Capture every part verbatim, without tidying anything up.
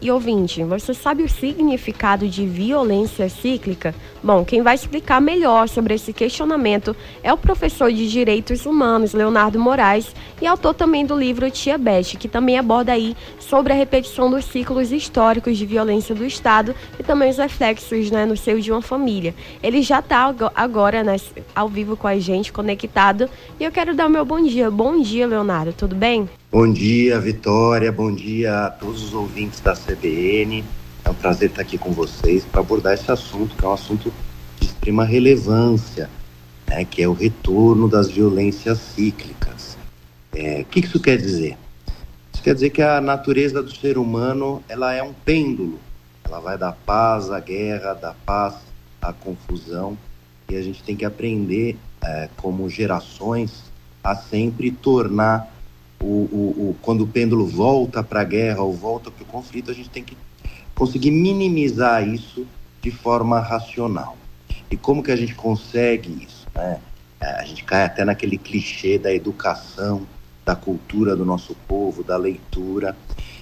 E ouvinte, você sabe o significado de violência cíclica? Bom, quem vai explicar melhor sobre esse questionamento é o professor de Direitos Humanos, Leonardo Moraes, e autor também do livro Tia Beth, que também aborda aí sobre a repetição dos ciclos históricos de violência do Estado e também os reflexos, né, no seio de uma família. Ele já está agora, né, ao vivo com a gente, conectado, e eu quero dar o meu bom dia. Bom dia, Leonardo, tudo bem? Bom dia, Vitória, bom dia a todos os ouvintes da C B N. É um prazer estar aqui com vocês para abordar esse assunto, que é um assunto de extrema relevância, né, que é o retorno das violências cíclicas. É, o que isso quer dizer? Isso quer dizer que a natureza do ser humano, ela é um pêndulo. Ela vai da paz à guerra, da paz à confusão, e a gente tem que aprender, é, como gerações, a sempre tornar O, o, o, quando o pêndulo volta para a guerra ou volta para o conflito, a gente tem que conseguir minimizar isso de forma racional. E como que a gente consegue isso, né? A gente cai até naquele clichê da educação, da cultura do nosso povo, da leitura.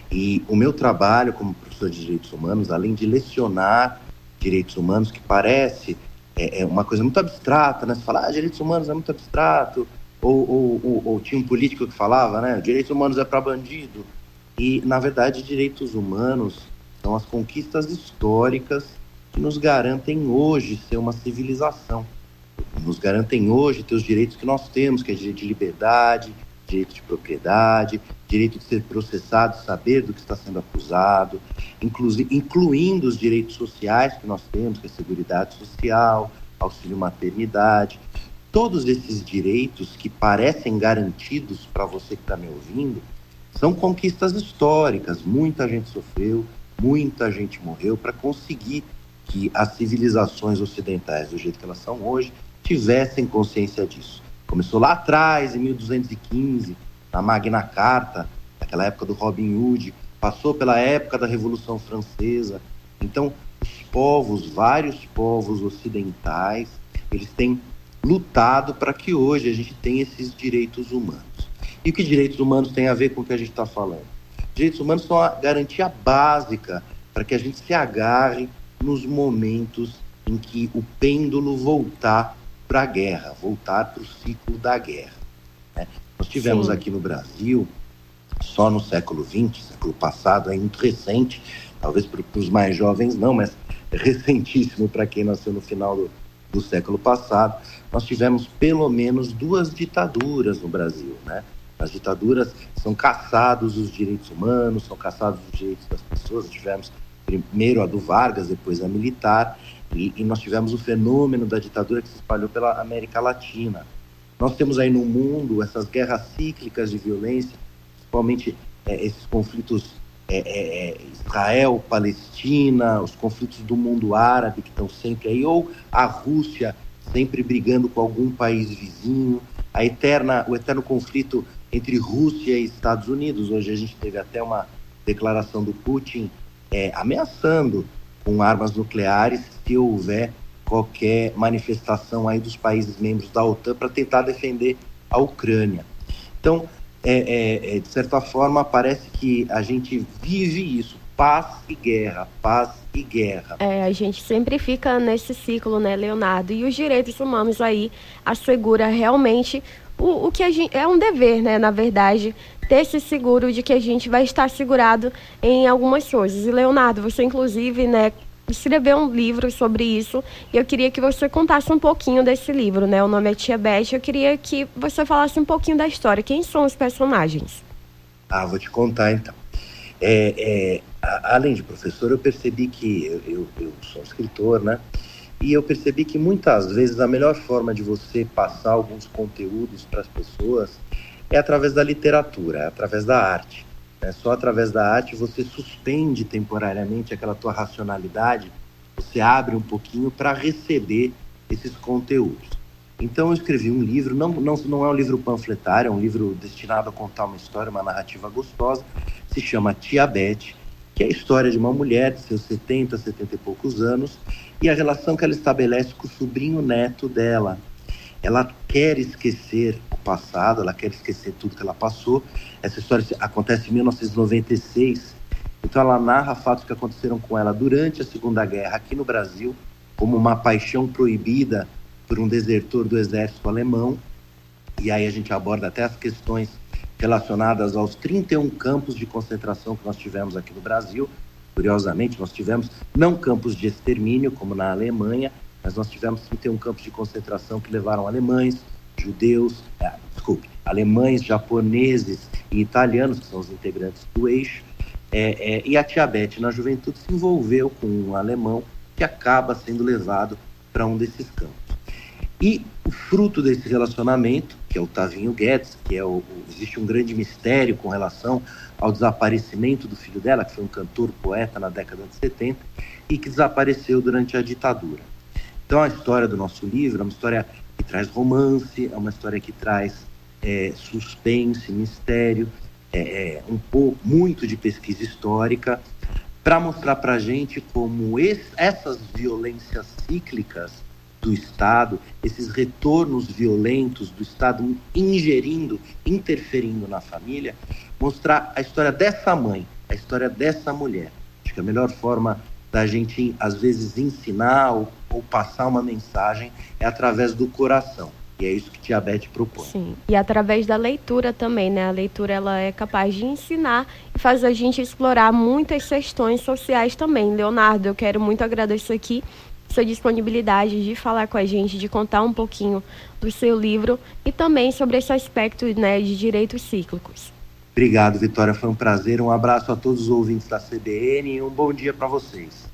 E o meu trabalho como professor de direitos humanos, além de lecionar direitos humanos, que parece é, é uma coisa muito abstrata, né? Você fala, ah, direitos humanos é muito abstrato. Ou, ou, ou, ou tinha um político que falava, né, direitos humanos é para bandido. E, na verdade, direitos humanos são as conquistas históricas que nos garantem hoje ser uma civilização. Nos garantem hoje ter os direitos que nós temos, que é direito de liberdade, direito de propriedade, direito de ser processado, saber do que está sendo acusado, inclu- incluindo os direitos sociais que nós temos, que é a Seguridade Social, auxílio maternidade. Todos esses direitos que parecem garantidos para você que está me ouvindo são conquistas históricas. Muita gente sofreu, muita gente morreu para conseguir que as civilizações ocidentais, do jeito que elas são hoje, tivessem consciência disso. Começou lá atrás, em mil duzentos e quinze, na Magna Carta, naquela época do Robin Hood, passou pela época da Revolução Francesa. Então, os povos, vários povos ocidentais, eles têm lutado para que hoje a gente tenha esses direitos humanos. E o que direitos humanos tem a ver com o que a gente está falando? Direitos humanos são a garantia básica para que a gente se agarre nos momentos em que o pêndulo voltar para a guerra, voltar para o ciclo da guerra, né? Nós tivemos Sim. aqui no Brasil, só no século vinte, século passado, é muito recente, talvez para os mais jovens não, mas é recentíssimo para quem nasceu no final do do século passado, nós tivemos pelo menos duas ditaduras no Brasil, né? As ditaduras são caçados os direitos humanos, são caçados os direitos das pessoas. Tivemos primeiro a do Vargas, depois a militar, e, e nós tivemos o fenômeno da ditadura que se espalhou pela América Latina. Nós temos aí no mundo essas guerras cíclicas de violência, principalmente é, esses conflitos É, é, Israel, Palestina, os conflitos do mundo árabe que estão sempre aí, ou a Rússia sempre brigando com algum país vizinho, a eterna, o eterno conflito entre Rússia e Estados Unidos. Hoje a gente teve até uma declaração do Putin é, ameaçando com armas nucleares se houver qualquer manifestação aí dos países membros da OTAN para tentar defender a Ucrânia. Então, É, é, é, de certa forma, parece que a gente vive isso, paz e guerra, paz e guerra. É, a gente sempre fica nesse ciclo, né, Leonardo? E os direitos humanos aí assegura realmente o, o que a gente, é um dever, né, na verdade, ter esse seguro de que a gente vai estar segurado em algumas coisas. E, Leonardo, você inclusive, né, escreveu um livro sobre isso, e eu queria que você contasse um pouquinho desse livro, né? O nome é Tia Beth. Eu queria que você falasse um pouquinho da história. Quem são os personagens? Ah, vou te contar então. É, é, a, além de professor, eu percebi que eu, eu, eu sou um escritor, né? E eu percebi que muitas vezes a melhor forma de você passar alguns conteúdos para as pessoas é através da literatura, é através da arte. É só através da arte você suspende temporariamente aquela tua racionalidade, você abre um pouquinho para receber esses conteúdos. Então eu escrevi um livro, não, não, não é um livro panfletário, é um livro destinado a contar uma história, uma narrativa gostosa, se chama Tia Beth, que é a história de uma mulher de seus setenta, setenta e poucos anos, e a relação que ela estabelece com o sobrinho neto dela. Ela quer esquecer o passado, ela quer esquecer tudo que ela passou. Essa história acontece em mil novecentos e noventa e seis, Então ela narra fatos que aconteceram com ela durante a Segunda Guerra aqui no Brasil, como uma paixão proibida por um desertor do exército alemão. E aí a gente aborda até as questões relacionadas aos trinta e um campos de concentração que nós tivemos aqui no Brasil. Curiosamente, nós tivemos não campos de extermínio, como na Alemanha, mas nós tivemos trinta e um campos de concentração que levaram alemães, judeus, ah, desculpe, alemães, japoneses e italianos, que são os integrantes do eixo. É, é, e a tia Beth, na juventude, se envolveu com um alemão que acaba sendo levado para um desses campos. E o fruto desse relacionamento, que é o Tavinho Guedes, que é o, o, existe um grande mistério com relação ao desaparecimento do filho dela, que foi um cantor, poeta na década de setenta, e que desapareceu durante a ditadura. Então a história do nosso livro é uma história que traz romance, é uma história que traz é, suspense, mistério, é, é, um pouco, muito de pesquisa histórica, para mostrar para a gente como esse, essas violências cíclicas do Estado, esses retornos violentos do Estado ingerindo, interferindo na família, mostrar a história dessa mãe, a história dessa mulher. Acho que a melhor forma da gente, às vezes, ensinar ou, ou passar uma mensagem é através do coração. E é isso que Tia Beth propõe. Sim, e através da leitura também, né? A leitura, ela é capaz de ensinar e faz a gente explorar muitas questões sociais também. Leonardo, eu quero muito agradecer aqui sua disponibilidade de falar com a gente, de contar um pouquinho do seu livro e também sobre esse aspecto, né, de direitos cíclicos. Obrigado, Vitória. Foi um prazer. Um abraço a todos os ouvintes da C B N e um bom dia para vocês.